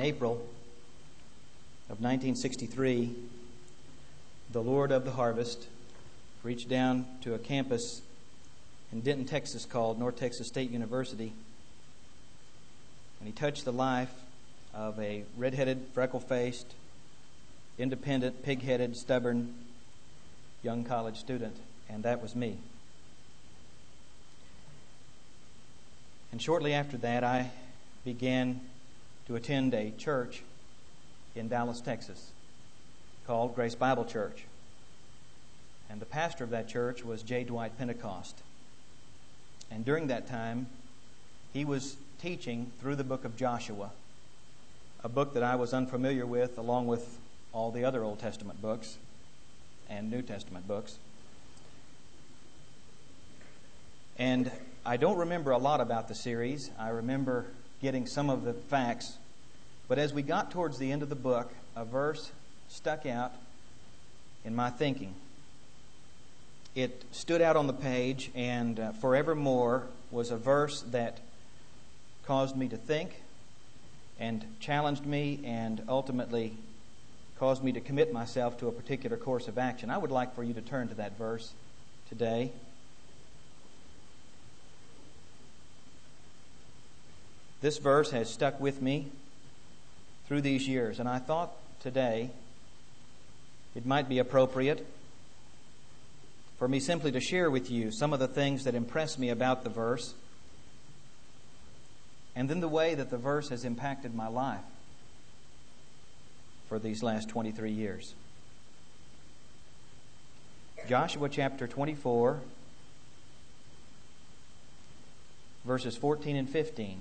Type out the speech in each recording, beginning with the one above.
April of 1963, the Lord of the Harvest reached down to a campus in Denton, Texas called North Texas State University, and He touched the life of a red-headed, freckle-faced, independent, pig-headed, stubborn young college student, and that was me. And shortly after that, I began to attend a church in Dallas, Texas, called Grace Bible Church. And the pastor of that church was J. Dwight Pentecost. And during that time, he was teaching through the book of Joshua, a book that I was unfamiliar with, along with all the other Old Testament books and New Testament books. And I don't remember a lot about the series. I remember getting some of the facts. But as we got towards the end of the book, a verse stuck out in my thinking. It stood out on the page, and forevermore was a verse that caused me to think and challenged me and ultimately caused me to commit myself to a particular course of action. I would like for you to turn to that verse today. This verse has stuck with me through these years, and I thought today it might be appropriate for me simply to share with you some of the things that impress me about the verse, and then the way that the verse has impacted my life for these last 23 years. Joshua chapter 24, verses 14 and 15.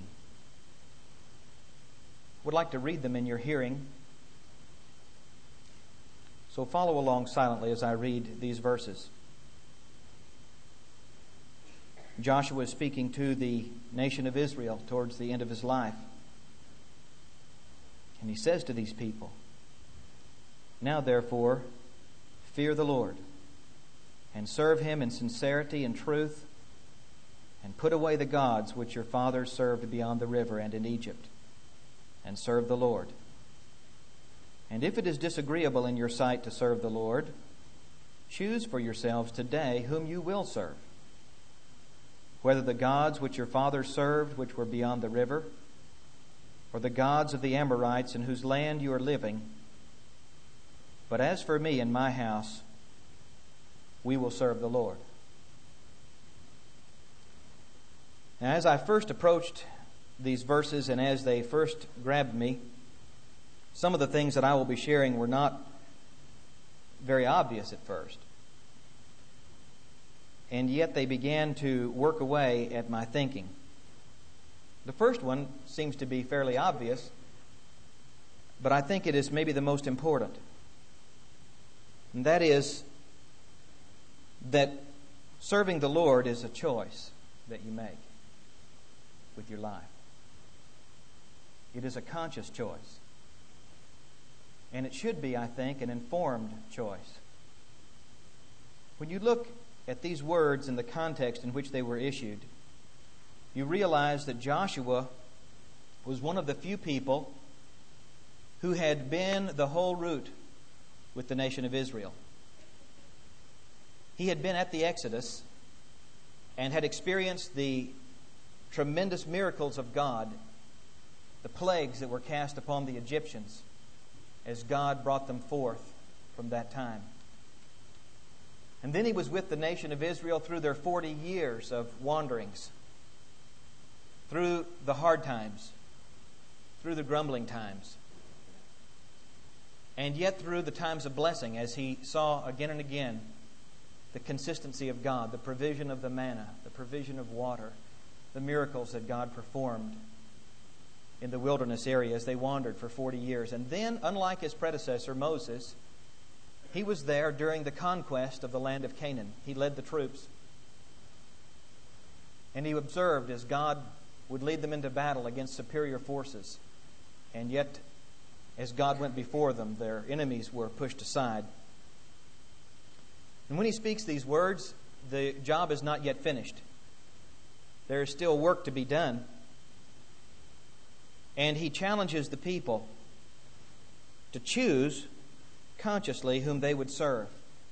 I would like to read them in your hearing, so follow along silently as I read these verses. Joshua is speaking to the nation of Israel towards the end of his life. And he says to these people, "Now therefore, fear the Lord, and serve Him in sincerity and truth, and put away the gods which your fathers served beyond the river and in Egypt, and serve the Lord. And if it is disagreeable in your sight to serve the Lord, choose for yourselves today whom you will serve, whether the gods which your fathers served, which were beyond the river, or the gods of the Amorites in whose land you are living. But as for me and my house, we will serve the Lord." Now, as I first approached these verses and as they first grabbed me, some of the things that I will be sharing were not very obvious at first. And yet they began to work away at my thinking. The first one seems to be fairly obvious, but I think it is maybe the most important. And that is that serving the Lord is a choice that you make with your life. It is a conscious choice. And it should be, I think, an informed choice. When you look at these words in the context in which they were issued, you realize that Joshua was one of the few people who had been the whole route with the nation of Israel. He had been at the Exodus and had experienced the tremendous miracles of God, the plagues that were cast upon the Egyptians as God brought them forth from that time. And then he was with the nation of Israel through their 40 years of wanderings, through the hard times, through the grumbling times, and yet through the times of blessing, as he saw again and again the consistency of God, the provision of the manna, the provision of water, the miracles that God performed in the wilderness area as they wandered for 40 years. And then, unlike his predecessor, Moses, he was there during the conquest of the land of Canaan. He led the troops. And he observed as God would lead them into battle against superior forces. And yet, as God went before them, their enemies were pushed aside. And when he speaks these words, the job is not yet finished. There is still work to be done. And he challenges the people to choose consciously whom they would serve.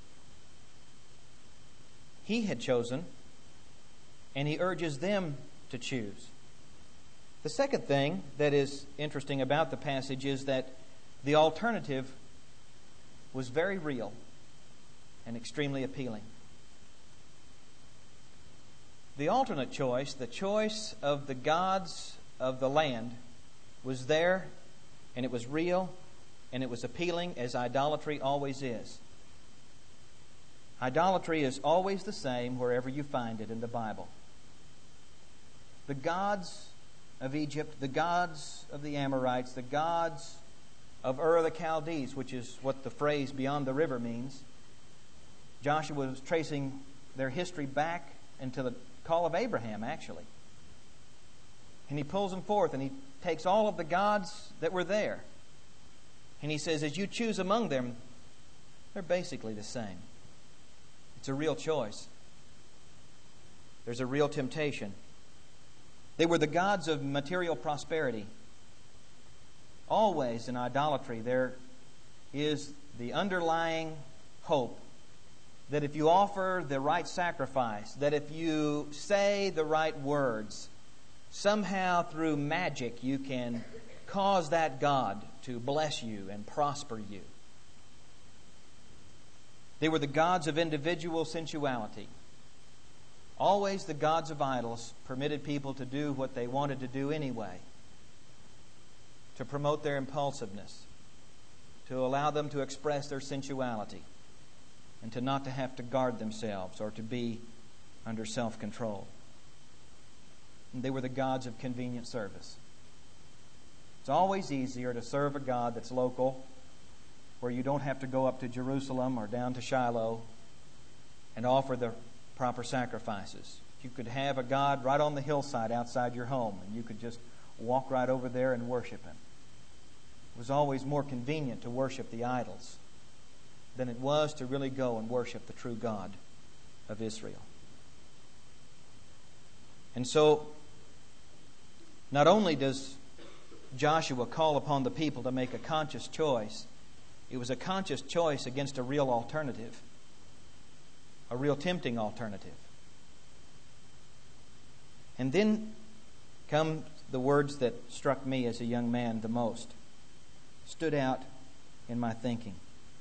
He had chosen, and He urges them to choose. The second thing that is interesting about the passage is that the alternative was very real and extremely appealing. The alternate choice, the choice of the gods of the land, was there, and it was real, and it was appealing, as idolatry always is. Idolatry is always the same wherever you find it in the Bible. The gods of Egypt, the gods of the Amorites, the gods of Ur of the Chaldees, which is what the phrase beyond the river means. Joshua was tracing their history back into the call of Abraham, actually. And he pulls them forth, and he takes all of the gods that were there. And he says, as you choose among them, they're basically the same. It's a real choice. There's a real temptation. They were the gods of material prosperity. Always in idolatry, there is the underlying hope that if you offer the right sacrifice, that if you say the right words, somehow through magic you can cause that God to bless you and prosper you. They were the gods of individual sensuality. Always the gods of idols permitted people to do what they wanted to do anyway, to promote their impulsiveness, to allow them to express their sensuality, and to not to have to guard themselves or to be under self-control. And they were the gods of convenient service. It's always easier to serve a God that's local, where you don't have to go up to Jerusalem or down to Shiloh and offer the proper sacrifices. You could have a God right on the hillside outside your home, and you could just walk right over there and worship Him. It was always more convenient to worship the idols than it was to really go and worship the true God of Israel. And so, not only does Joshua call upon the people to make a conscious choice, it was a conscious choice against a real alternative, a real tempting alternative. And then come the words that struck me as a young man the most, stood out in my thinking.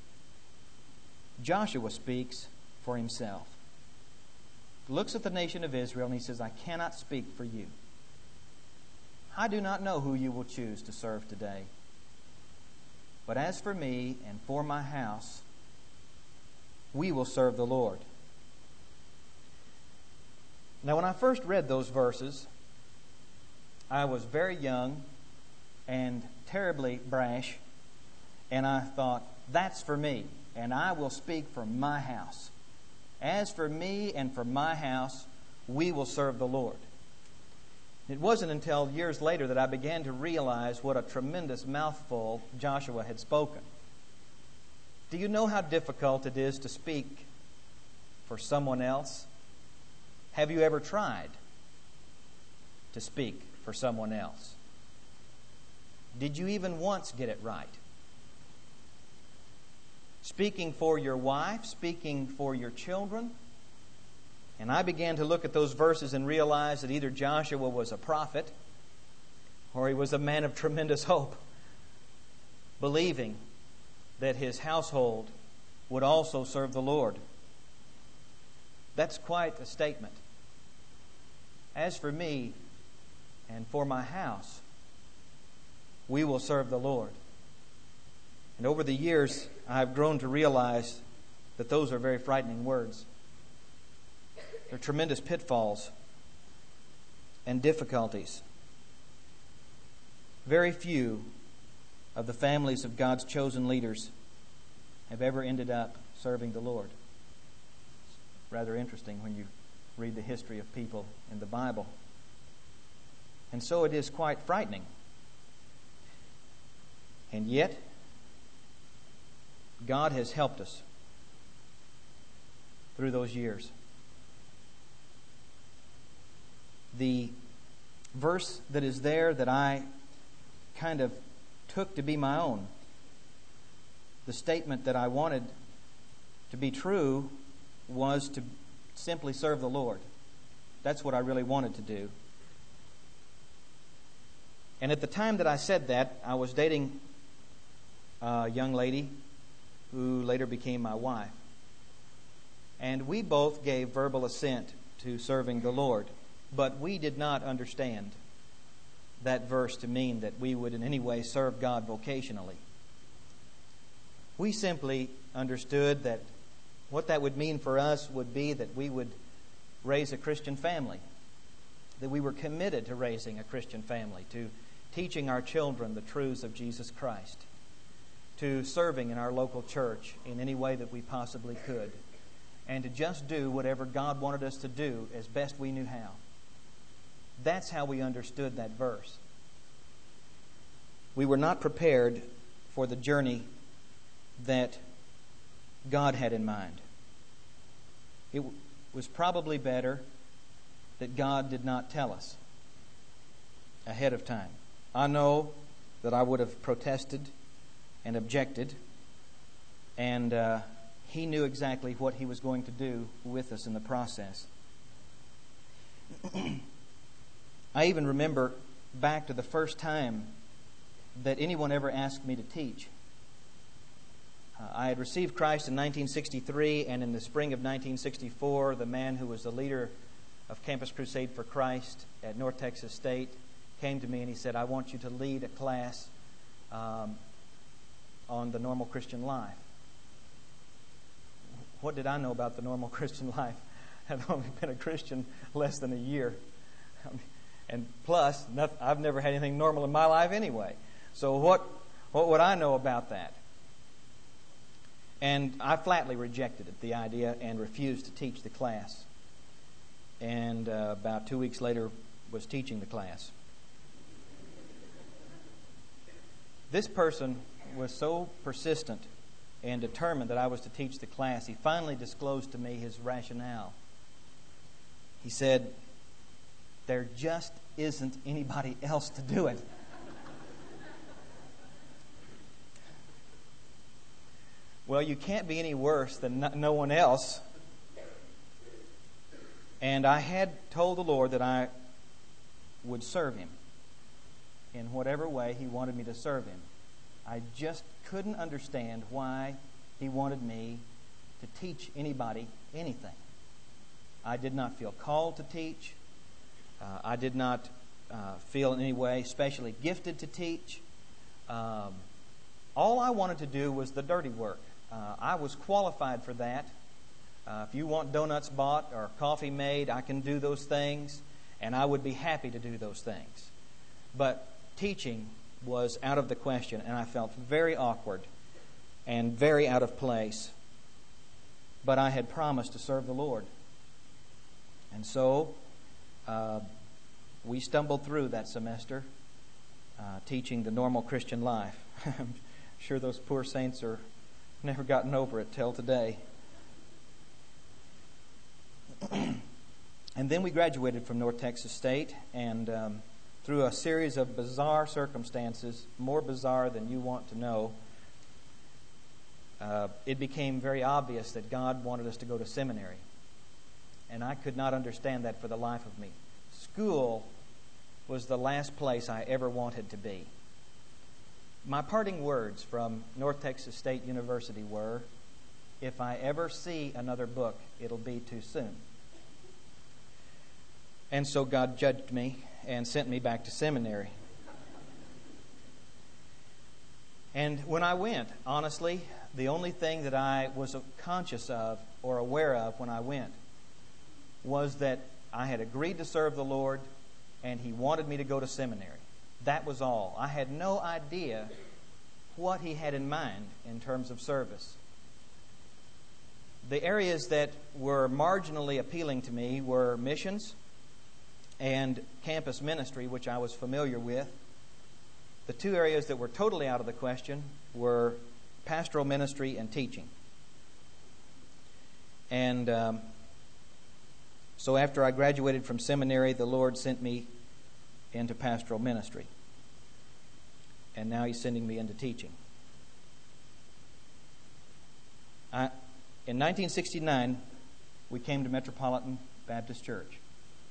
Joshua speaks for himself. He looks at the nation of Israel and he says, I cannot speak for you. I do not know who you will choose to serve today. But as for me and for my house, we will serve the Lord. Now, when I first read those verses, I was very young and terribly brash, and I thought, that's for me, and I will speak for my house. As for me and for my house, we will serve the Lord. It wasn't until years later that I began to realize what a tremendous mouthful Joshua had spoken. Do you know how difficult it is to speak for someone else? Have you ever tried to speak for someone else? Did you even once get it right? Speaking for your wife, speaking for your children. And I began to look at those verses and realize that either Joshua was a prophet or he was a man of tremendous hope, believing that his household would also serve the Lord. That's quite a statement. As for me and for my house, we will serve the Lord. And over the years, I've grown to realize that those are very frightening words. There are tremendous pitfalls and difficulties. Very few of the families of God's chosen leaders have ever ended up serving the Lord. It's rather interesting when you read the history of people in the Bible. And so it is quite frightening. And yet, God has helped us through those years. The verse that is there that I kind of took to be my own the statement that I wanted to be true was to simply serve the Lord. That's what I really wanted to do. And at the time that I said that, I was dating a young lady who later became my wife. And we both gave verbal assent to serving the Lord. But we did not understand that verse to mean that we would in any way serve God vocationally. We simply understood that what that would mean for us would be that we would raise a Christian family, that we were committed to raising a Christian family, to teaching our children the truths of Jesus Christ, to serving in our local church in any way that we possibly could, and to just do whatever God wanted us to do as best we knew how. That's how we understood that verse. We were not prepared for the journey that God had in mind. It was probably better that God did not tell us ahead of time. I know that I would have protested and objected, and He knew exactly what He was going to do with us in the process. I even remember back to the first time that anyone ever asked me to teach. I had received Christ in 1963, and in the spring of 1964, the man who was the leader of Campus Crusade for Christ at North Texas State came to me and he said, "I want you to lead a class on the normal Christian life." What did I know about the normal Christian life? I've only been a Christian less than a year. And plus, I've never had anything normal in my life anyway. So what would I know about that? And I flatly rejected it, the idea, and refused to teach the class. And about 2 weeks later, was teaching the class. This person was so persistent and determined that I was to teach the class, he finally disclosed to me his rationale. He said, "There just isn't anybody else to do it." Well, you can't be any worse than no one else. And I had told the Lord that I would serve Him in whatever way He wanted me to serve Him. I just couldn't understand why He wanted me to teach anybody anything. I did not feel called to teach. I did not feel in any way especially gifted to teach. All I wanted to do was the dirty work. I was qualified for that. If you want donuts bought or coffee made, I can do those things, and I would be happy to do those things. But teaching was out of the question, and I felt very awkward and very out of place. But I had promised to serve the Lord. And so we stumbled through that semester teaching the normal Christian life. I'm sure those poor saints are never gotten over it till today. And then we graduated from North Texas State, and through a series of bizarre circumstances, more bizarre than you want to know, it became very obvious that God wanted us to go to seminary. And I could not understand that for the life of me. School was the last place I ever wanted to be. My parting words from North Texas State University were, "If I ever see another book, it'll be too soon." And so God judged me and sent me back to seminary. And when I went, honestly, the only thing that I was conscious of or aware of when I went was that I had agreed to serve the Lord and He wanted me to go to seminary. That was all. I had no idea what He had in mind in terms of service. The areas that were marginally appealing to me were missions and campus ministry, which I was familiar with. The two areas that were totally out of the question were pastoral ministry and teaching. And so after I graduated from seminary, the Lord sent me into pastoral ministry. And now He's sending me into teaching. In 1969, we came to Metropolitan Baptist Church.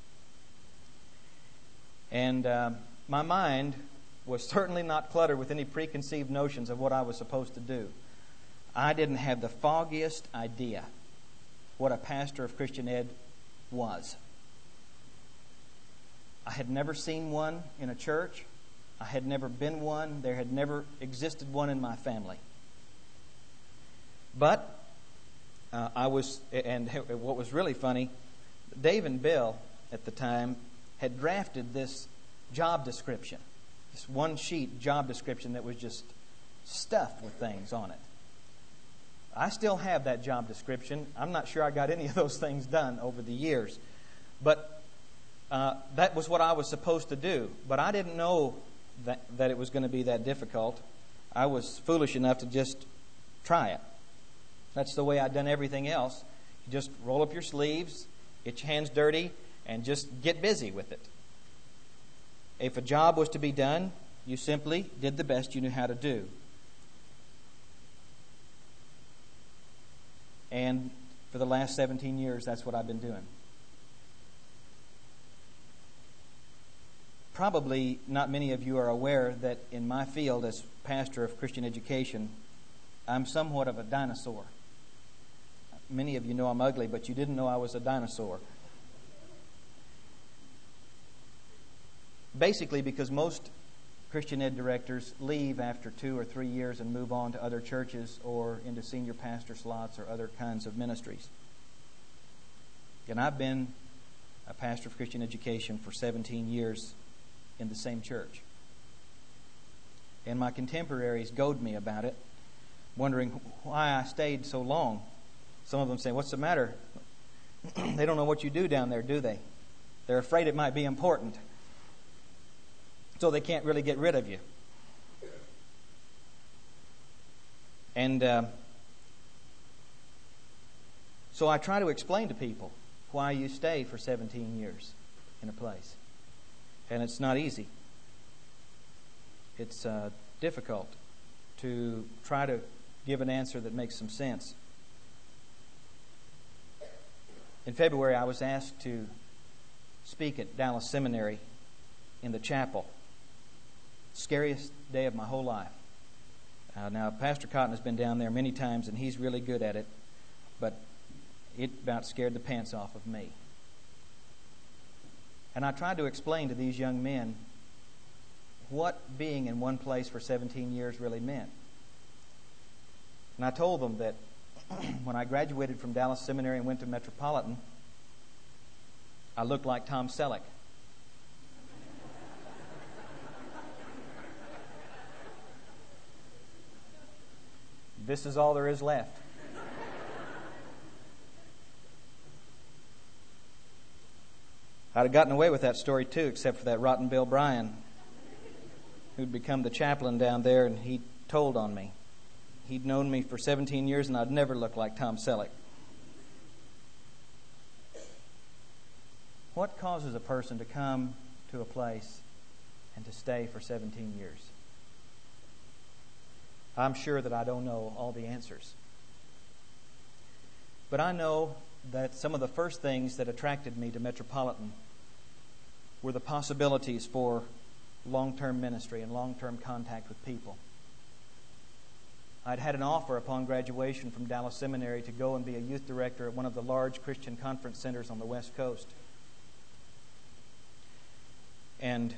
And my mind was certainly not cluttered with any preconceived notions of what I was supposed to do. I didn't have the foggiest idea what a pastor of Christian Ed was. I had never seen one in a church. I had never been one. There had never existed one in my family. But what was really funny, Dave and Bill at the time had drafted this job description, this one-sheet job description that was just stuffed with things on it. I still have that job description. I'm not sure I got any of those things done over the years. But that was what I was supposed to do. But I didn't know that it was going to be that difficult. I was foolish enough to just try it. That's the way I'd done everything else. You just roll up your sleeves, get your hands dirty, and just get busy with it. If a job was to be done, you simply did the best you knew how to do. And for the last 17 years, that's what I've been doing. Probably not many of you are aware that in my field as pastor of Christian education, I'm somewhat of a dinosaur. Many of you know I'm ugly, but you didn't know I was a dinosaur. Basically because most Christian ed directors leave after 2 or 3 years and move on to other churches or into senior pastor slots or other kinds of ministries. And I've been a pastor of Christian education for 17 years in the same church. And my contemporaries goad me about it, wondering why I stayed so long. Some of them say, "What's the matter?" They don't know what you do down there, do they? They're afraid it might be important. So they can't really get rid of you. And so I try to explain to people why you stay for 17 years in a place. And it's not easy. It's difficult to try to give an answer that makes some sense. In February, I was asked to speak at Dallas Seminary in the chapel. Scariest day of my whole life. Now, Pastor Cotton has been down there many times, and he's really good at it, but it about scared the pants off of me. And I tried to explain to these young men what being in one place for 17 years really meant. And I told them that when I graduated from Dallas Seminary and went to Metropolitan, I looked like Tom Selleck. This is all there is left. I'd have gotten away with that story too, except for that rotten Bill Bryan, who'd become the chaplain down there, and he told on me. He'd known me for 17 years, and I'd never looked like Tom Selleck. What causes a person to come to a place and to stay for 17 years? I'm sure that I don't know all the answers. But I know that some of the first things that attracted me to Metropolitan were the possibilities for long-term ministry and long-term contact with people. I'd had an offer upon graduation from Dallas Seminary to go and be a youth director at one of the large Christian conference centers on the West Coast. And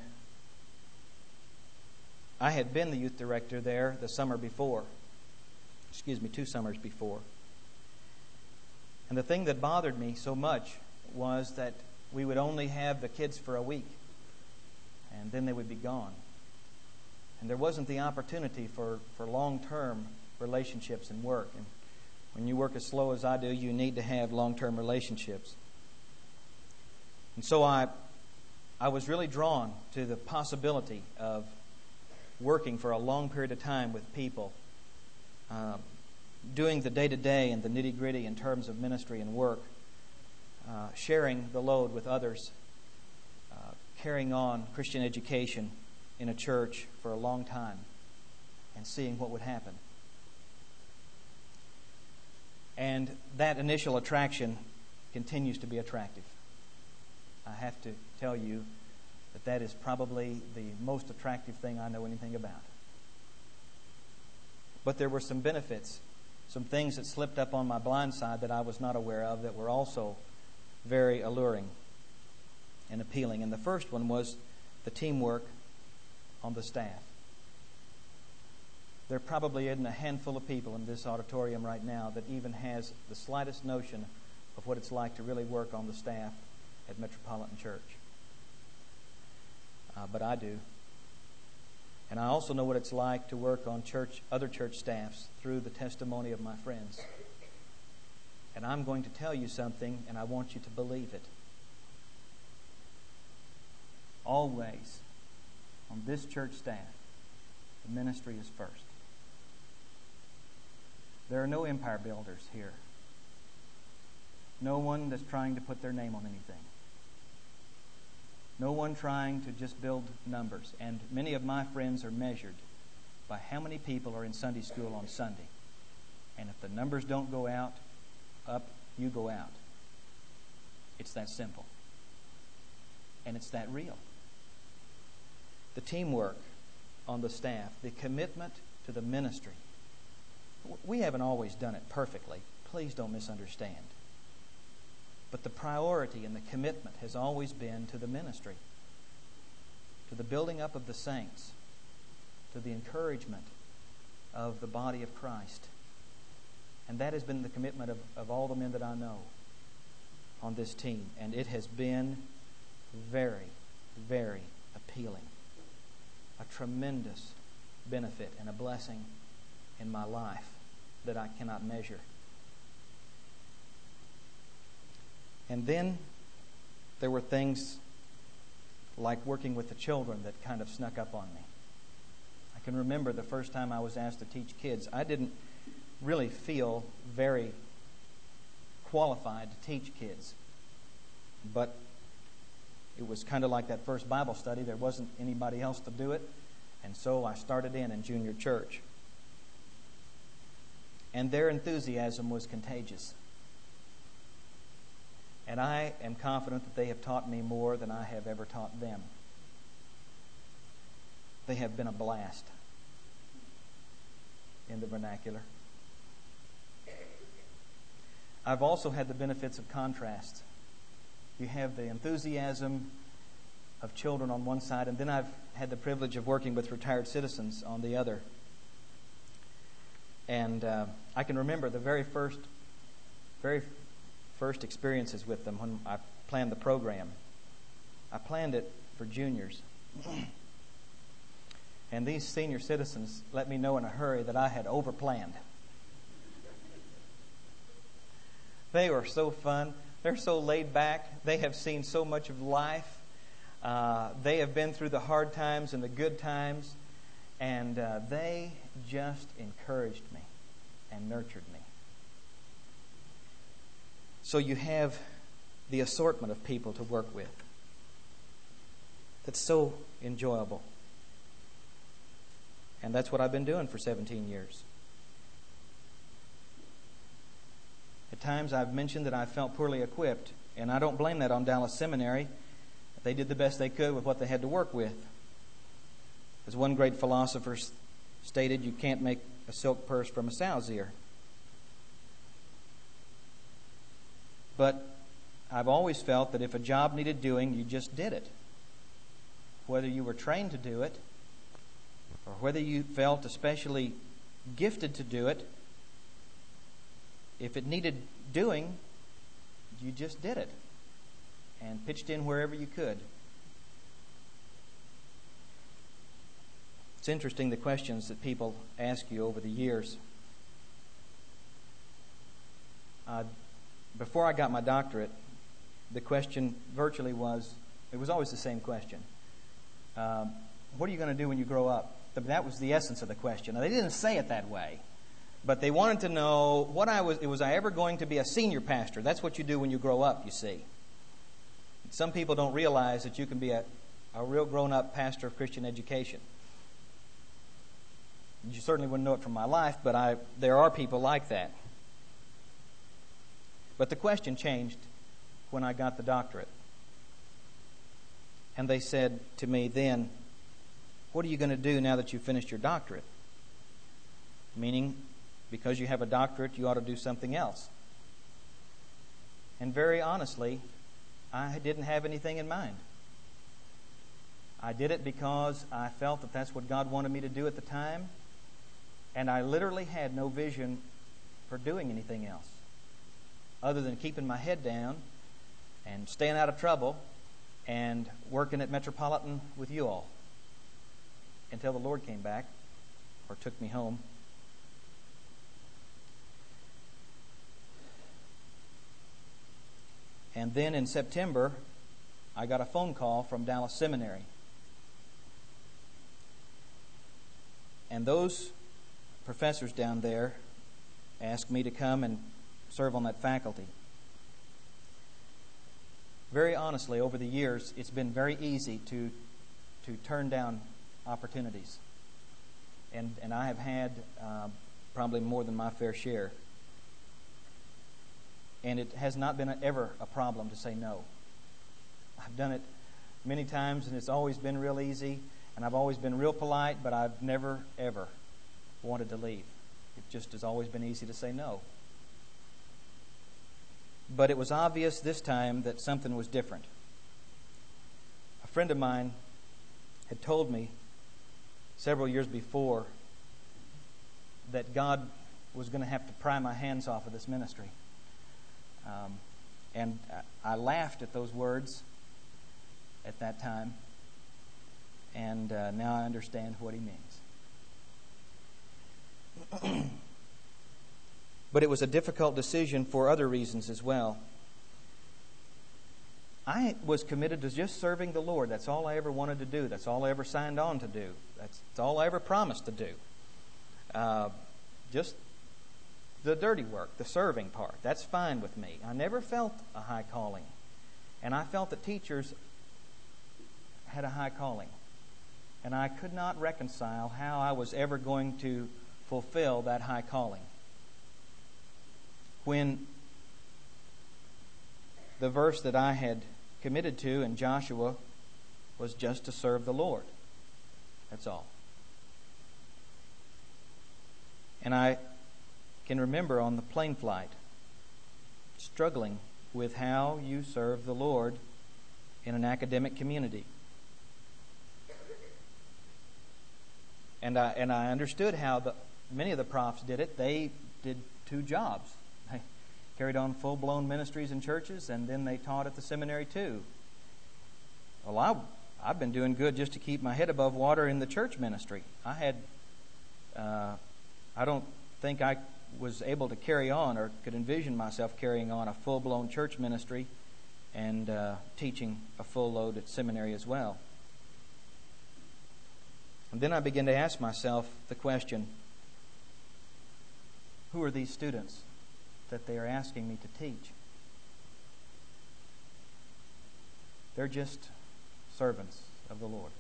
I had been the youth director there the summer before. 2 summers before. And the thing that bothered me so much was that we would only have the kids for a week, and then they would be gone. And there wasn't the opportunity for long-term relationships and work. And when you work as slow as I do, you need to have long-term relationships. And so I was really drawn to the possibility of working for a long period of time with people, doing the day-to-day and the nitty-gritty in terms of ministry and work, sharing the load with others, carrying on Christian education in a church for a long time, and seeing what would happen. And that initial attraction continues to be attractive. I have to tell you that that is probably the most attractive thing I know anything about. But there were some benefits, some things that slipped up on my blind side that I was not aware of that were also very alluring and appealing. And the first one was the teamwork on the staff. There probably isn't a handful of people in this auditorium right now that even has the slightest notion of what it's like to really work on the staff at Metropolitan Church. But I do. And I also know what it's like to work on other church staffs through the testimony of my friends. And I'm going to tell you something, and I want you to believe it. Always, on this church staff, the ministry is first. There are no empire builders here. No one that's trying to put their name on anything. No one trying to just build numbers. And many of my friends are measured by how many people are in Sunday school on Sunday. And if the numbers don't go up, you go out. It's that simple. And it's that real. The teamwork on the staff, the commitment to the ministry. We haven't always done it perfectly. Please don't misunderstand. But the priority and the commitment has always been to the ministry, to the building up of the saints, to the encouragement of the body of Christ. And that has been the commitment of all the men that I know on this team. And it has been very, very appealing. A tremendous benefit and a blessing in my life that I cannot measure. And then there were things like working with the children that kind of snuck up on me. I can remember the first time I was asked to teach kids. I didn't really feel very qualified to teach kids. But it was kind of like that first Bible study. There wasn't anybody else to do it. And so I started in junior church. And their enthusiasm was contagious. And I am confident that they have taught me more than I have ever taught them. They have been a blast in the vernacular. I've also had the benefits of contrast. You have the enthusiasm of children on one side, and then I've had the privilege of working with retired citizens on the other. And I can remember the very first experiences with them when I planned the program. I planned it for juniors. And these senior citizens let me know in a hurry that I had overplanned. They were so fun. They're so laid back. They have seen so much of life. They have been through the hard times and the good times. And they just encouraged me and nurtured me. So you have the assortment of people to work with. That's so enjoyable. And that's what I've been doing for 17 years. At times I've mentioned that I felt poorly equipped, and I don't blame that on Dallas Seminary. They did the best they could with what they had to work with. As one great philosopher stated, you can't make a silk purse from a sow's ear. But I've always felt that if a job needed doing, you just did it. Whether you were trained to do it, or whether you felt especially gifted to do it, if it needed doing, you just did it and pitched in wherever you could. It's interesting the questions that people ask you over the years. Before I got my doctorate, the question virtually was, it was always the same question. What are you going to do when you grow up? That was the essence of the question. Now, they didn't say it that way, but they wanted to know was I ever going to be a senior pastor? That's what you do when you grow up, you see. Some people don't realize that you can be a real grown-up pastor of Christian education. You certainly wouldn't know it from my life, but there are people like that. But the question changed when I got the doctorate. And they said to me then, what are you going to do now that you've finished your doctorate? Meaning, because you have a doctorate, you ought to do something else. And very honestly, I didn't have anything in mind. I did it because I felt that that's what God wanted me to do at the time, and I literally had no vision for doing anything else other than keeping my head down and staying out of trouble and working at Metropolitan with you all until the Lord came back or took me home. And then in September, I got a phone call from Dallas Seminary. And those professors down there asked me to come and serve on that faculty. Very honestly, over the years, it's been very easy to turn down opportunities. And I have had probably more than my fair share. And it has not been ever a problem to say no. I've done it many times, and it's always been real easy, and I've always been real polite, but I've never, ever wanted to leave. It just has always been easy to say no. But it was obvious this time that something was different. A friend of mine had told me several years before that God was going to have to pry my hands off of this ministry. And I laughed at those words at that time, and now I understand what he means. But it was a difficult decision for other reasons as well. I was committed to just serving the Lord. That's all I ever wanted to do. That's all I ever signed on to do. That's all I ever promised to do. Just the dirty work, the serving part. That's fine with me. I never felt a high calling. And I felt that teachers had a high calling. And I could not reconcile how I was ever going to fulfill that high calling. When the verse that I had committed to in Joshua was just to serve the Lord. That's all. And I can remember on the plane flight struggling with how you serve the Lord in an academic community. And I understood how many of the profs did it. They did two jobs. They carried on full-blown ministries in churches, and then they taught at the seminary too. Well, I've been doing good just to keep my head above water in the church ministry. I don't think I was able to carry on or could envision myself carrying on a full-blown church ministry and teaching a full load at seminary as well. And then I began to ask myself the question, who are these students that they are asking me to teach? They're just servants of the Lord.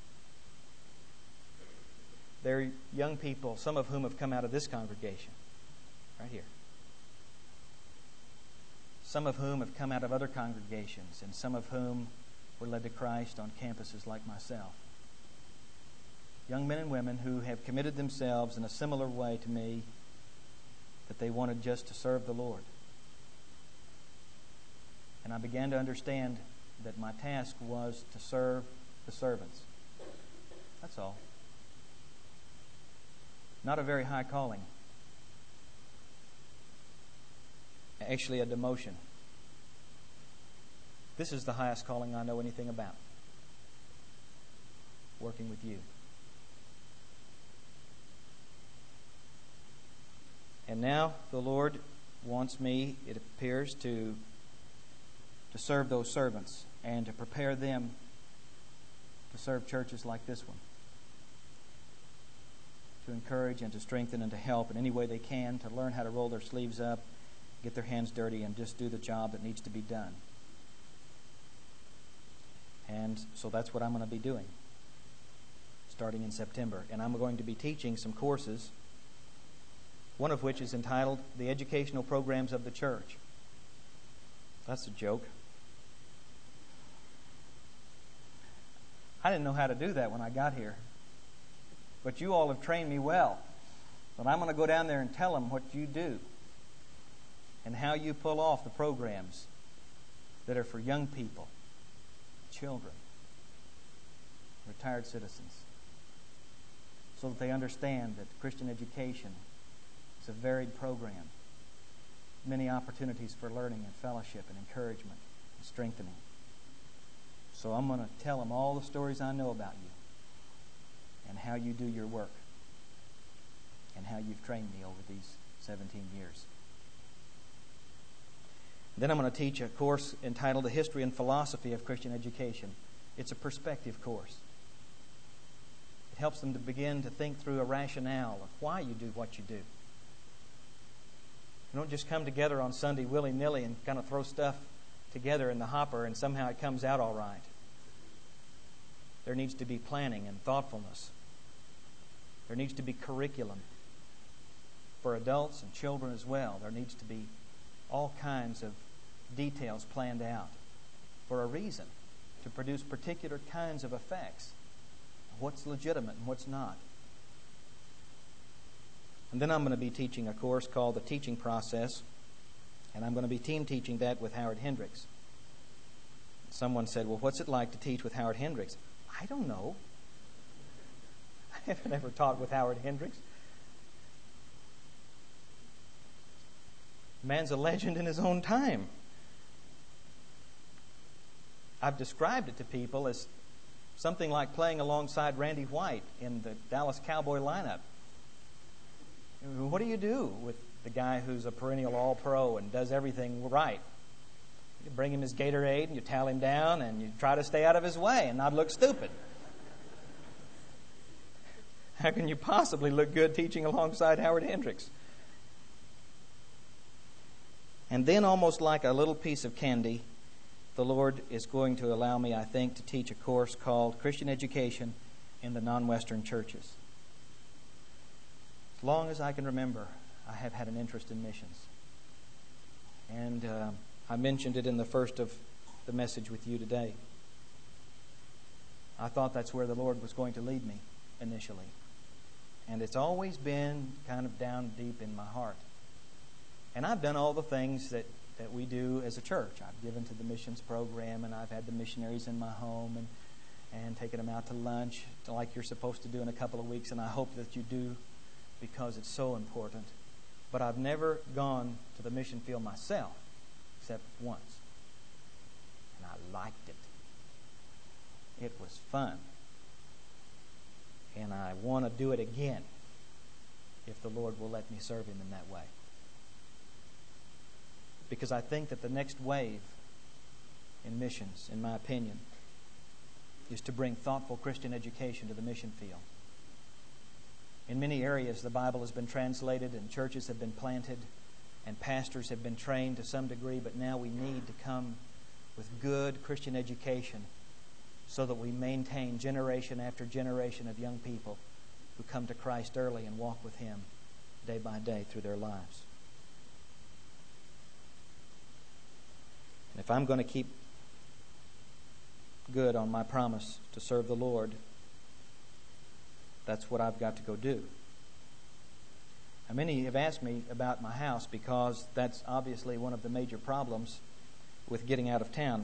They're young people, some of whom have come out of this congregation, right here. Some of whom have come out of other congregations, and some of whom were led to Christ on campuses like myself. Young men and women who have committed themselves in a similar way to me, that they wanted just to serve the Lord. And I began to understand that my task was to serve the servants. That's all. Not a very high calling. Actually, a demotion. This is the highest calling I know anything about. Working with you. And now the Lord wants me, it appears, to serve those servants and to prepare them to serve churches like this one. To encourage and to strengthen and to help in any way they can, to learn how to roll their sleeves up, get their hands dirty, and just do the job that needs to be done. And so that's what I'm going to be doing starting in September. And I'm going to be teaching some courses, one of which is entitled The Educational Programs of the Church. That's a joke. I didn't know how to do that when I got here. But you all have trained me well. But I'm going to go down there and tell them what you do and how you pull off the programs that are for young people, children, retired citizens, so that they understand that Christian education is a varied program, many opportunities for learning and fellowship and encouragement and strengthening. So I'm going to tell them all the stories I know about you and how you do your work and how you've trained me over these 17 years. Then I'm going to teach a course entitled The History and Philosophy of Christian Education. It's a perspective course. It helps them to begin to think through a rationale of why you do what you do. You don't just come together on Sunday willy-nilly and kind of throw stuff together in the hopper and somehow it comes out all right. There needs to be planning and thoughtfulness. There needs to be curriculum for adults and children as well. There needs to be all kinds of details planned out for a reason, to produce particular kinds of effects. What's legitimate and what's not. And then I'm going to be teaching a course called The Teaching Process, and I'm going to be team teaching that with Howard Hendricks. Someone said, well, what's it like to teach with Howard Hendricks? I don't know. I haven't ever taught with Howard Hendricks. Man's a legend in his own time. I've described it to people as something like playing alongside Randy White in the Dallas Cowboy lineup. What do you do with the guy who's a perennial All-Pro and does everything right? You bring him his Gatorade and you towel him down and you try to stay out of his way and not look stupid. How can you possibly look good teaching alongside Howard Hendricks? And then, almost like a little piece of candy, the Lord is going to allow me, I think, to teach a course called Christian Education in the Non-Western Churches. As long as I can remember, I have had an interest in missions. And I mentioned it in the first of the message with you today. I thought that's where the Lord was going to lead me initially. And it's always been kind of down deep in my heart. And I've done all the things that we do as a church. I've given to the missions program, and I've had the missionaries in my home and taken them out to lunch like you're supposed to do in a couple of weeks, and I hope that you do because it's so important. But I've never gone to the mission field myself except once. And I liked it. It was fun. And I want to do it again if the Lord will let me serve Him in that way. Because I think that the next wave in missions, in my opinion, is to bring thoughtful Christian education to the mission field. In many areas, the Bible has been translated and churches have been planted and pastors have been trained to some degree, but now we need to come with good Christian education so that we maintain generation after generation of young people who come to Christ early and walk with Him day by day through their lives. And if I'm going to keep good on my promise to serve the Lord, that's what I've got to go do. Now, many have asked me about my house because that's obviously one of the major problems with getting out of town.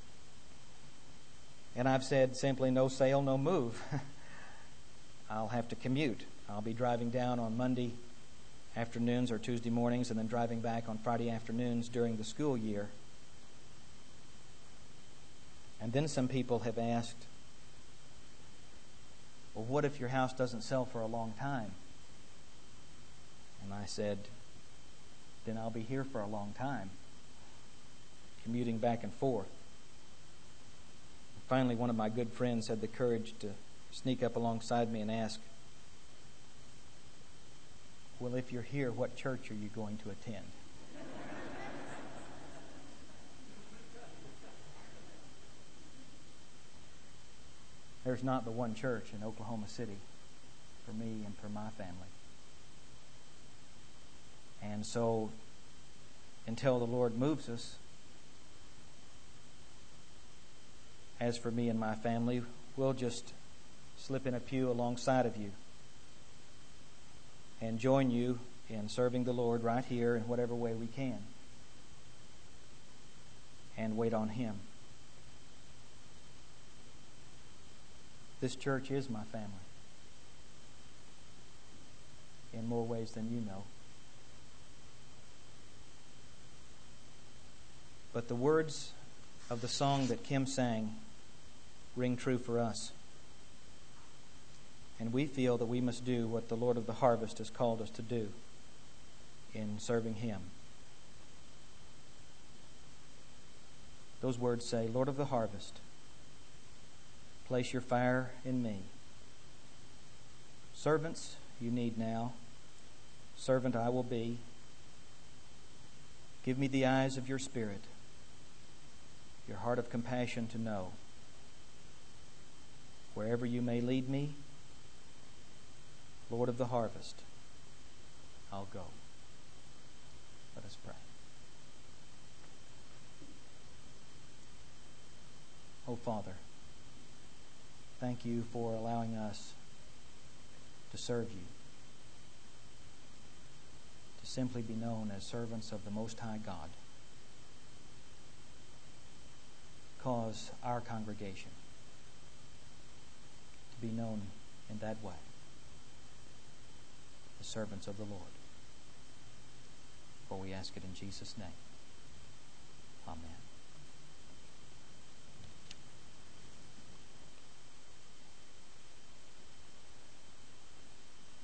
And I've said simply, no sale, no move. I'll have to commute. I'll be driving down on Monday afternoons or Tuesday mornings and then driving back on Friday afternoons during the school year. And then some people have asked, well, what if your house doesn't sell for a long time? And I said, then I'll be here for a long time, commuting back and forth. And finally, one of my good friends had the courage to sneak up alongside me and ask, well, if you're here, what church are you going to attend? There's not the one church in Oklahoma City for me and for my family. And so, until the Lord moves us, as for me and my family, we'll just slip in a pew alongside of you and join you in serving the Lord right here in whatever way we can, and wait on Him. This church is my family in more ways than you know. But the words of the song that Kim sang ring true for us. And we feel that we must do what the Lord of the harvest has called us to do in serving Him. Those words say, Lord of the harvest, place your fire in me. Servants you need now. Servant I will be. Give me the eyes of your Spirit, your heart of compassion to know. Wherever you may lead me, Lord of the harvest, I'll go. Let us pray. Oh, Father, thank you for allowing us to serve you, to simply be known as servants of the Most High God. Cause our congregation to be known in that way, as servants of the Lord. For we ask it in Jesus' name. Amen.